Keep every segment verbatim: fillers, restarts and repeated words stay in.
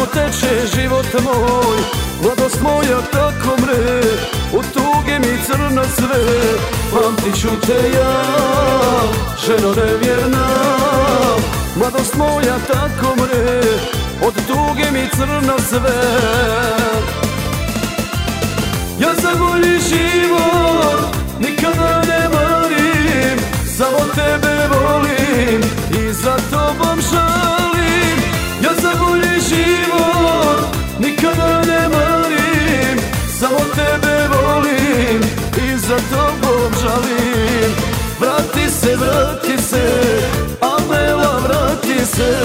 teče život moj, mladost moja tako mre, u tuge mi crna sve. Pamtit ću te ja, ženo nevjerna, mladost moja tako mre, od tuge mi crna sve. Ja za bolji život nikada ne marim, samo tebe volim i za tobom žalim. Ja za bolji život nikada ne marim, samo tebe volim i za tobom žalim. Vrati se, vrati se, Amela, vrati se.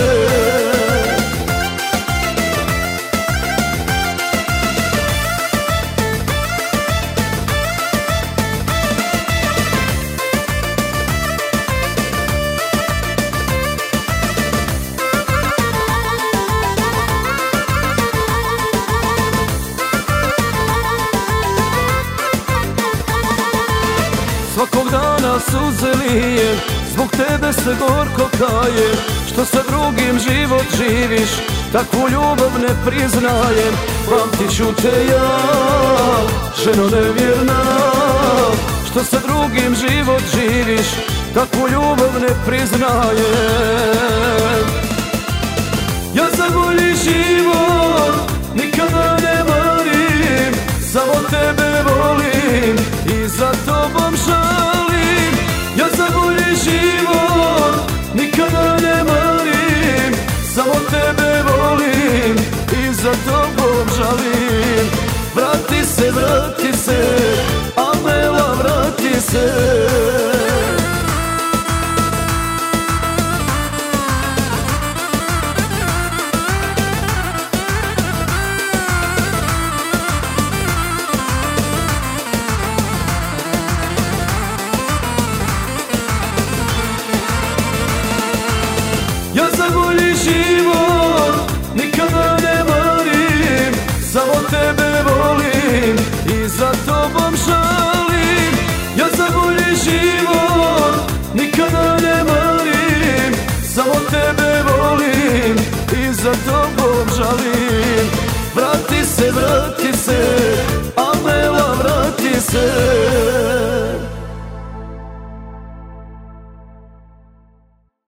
Svakog dana suze lijem, zbog tebe se gorko kajem. Što sa drugim život živiš, takvu ljubav ne priznajem. Pamtit ću te ja, ženo nevjerna, što sa drugim život živiš, takvu ljubav ne priznajem. Ja za bolji život nikada ne marim, samo tebe volim i za tobom žalim. Ja za bolji život nikada ne marim, samo tebe volim i za tobom žalim. Vrati se, vrati se, Amela, vrati se. Ja za bolji život nikada ne marim, samo tebe volim i za tobom žalim. Ja za bolji život nikada ne marim, samo tebe volim i za tobom žalim. Vrati se, vrati se, Amela, vrati se.